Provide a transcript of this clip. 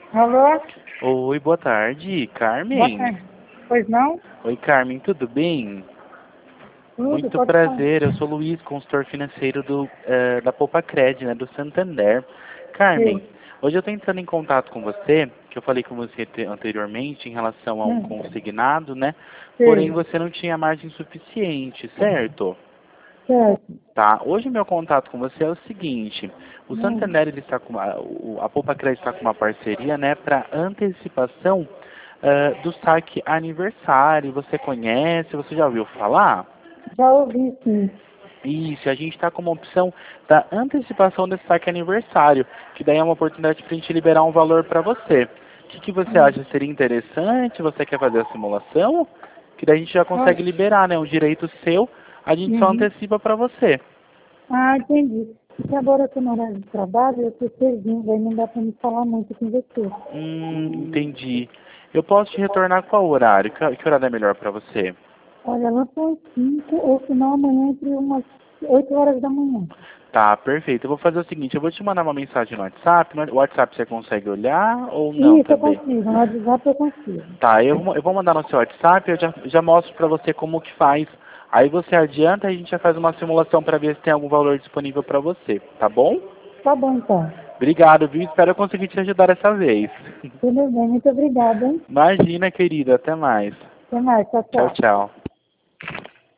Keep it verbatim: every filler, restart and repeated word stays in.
Alô? Oi, boa tarde, Boa Carmen. tarde. Pois não? Oi, Carmen, tudo bem? Tudo, Muito pode falar. prazer, eu sou o Luiz, consultor financeiro do, eh, da Poupa Cred, né, do Santander. Carmen, Sim. hoje eu estou entrando em contato com você, que eu falei com você te- anteriormente em relação a um Hum, consignado, né? Porém, sim. você não tinha margem suficiente, certo? Certo. Tá, hoje meu contato com você é o seguinte, o Hum. Santander ele está com uma, o- a Poupa Cred está com uma parceria, né, para antecipação ah, do saque aniversário. Você conhece? Você já ouviu falar? Já ouvi, sim. Isso, a gente está com uma opção da antecipação desse saque aniversário, que daí é uma oportunidade para a gente liberar um valor para você. O que, que você Hum. acha? Seria interessante? Você quer fazer a simulação? Que daí a gente já Ah, consegue liberar, né? Um direito seu, a gente só uhum. antecipa para você. Ah, entendi. Porque agora eu estou no horário de trabalho, eu estou servindo, aí não dá para me falar muito com você. Hum, entendi. Eu posso te retornar qual horário? Que, que horário é melhor para você? Olha, lá são cinco, ou se não, amanhã entre umas oito horas da manhã. Tá, perfeito. Eu vou fazer o seguinte, eu vou te mandar uma mensagem no WhatsApp. No WhatsApp você consegue olhar ou não Isso eu também? consigo, no WhatsApp eu consigo. Tá, eu, vou- eu vou mandar no seu WhatsApp, eu já, já mostro pra você como que faz. Aí você adianta e a gente já faz uma simulação para ver se tem algum valor disponível para você, tá bom? Tá bom, então. Obrigado, viu? Espero eu conseguir te ajudar dessa vez. Tudo bem, muito obrigada, hein? Imagina, querida. Até mais. Até mais, tchau, Tchau, tchau. tchau.